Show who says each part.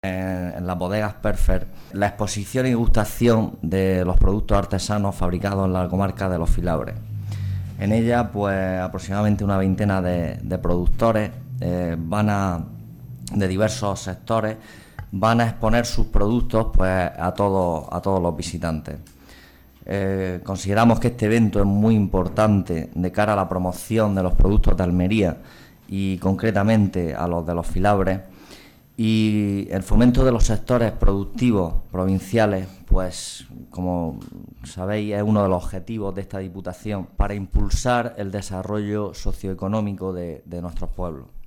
Speaker 1: En las bodegas Perfect, la exposición y degustación de los productos artesanos fabricados en la comarca de Los Filabres. En ella, pues aproximadamente una veintena de productores de diversos sectores van a exponer sus productos pues a todos los visitantes. Consideramos que este evento es muy importante de cara a la promoción de los productos de Almería y concretamente a los de Los Filabres, y el fomento de los sectores productivos provinciales, pues como sabéis, es uno de los objetivos de esta Diputación para impulsar el desarrollo socioeconómico de nuestros pueblos.